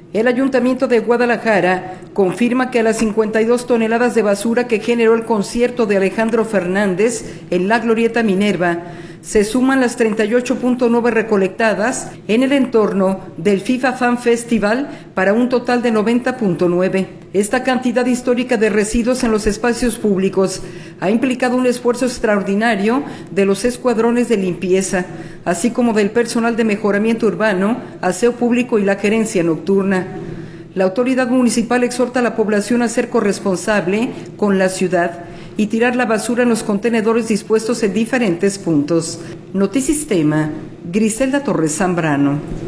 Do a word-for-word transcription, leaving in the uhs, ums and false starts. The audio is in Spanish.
El Ayuntamiento de Guadalajara confirma que a las cincuenta y dos toneladas de basura que generó el concierto de Alejandro Fernández en la Glorieta Minerva, se suman las treinta y ocho punto nueve recolectadas en el entorno del FIFA Fan Festival para un total de noventa punto nueve. Esta cantidad histórica de residuos en los espacios públicos ha implicado un esfuerzo extraordinario de los escuadrones de limpieza, así como del personal de mejoramiento urbano, aseo público y la gerencia nocturna. La autoridad municipal exhorta a la población a ser corresponsable con la ciudad y tirar la basura en los contenedores dispuestos en diferentes puntos. Notisistema, Griselda Torres Zambrano.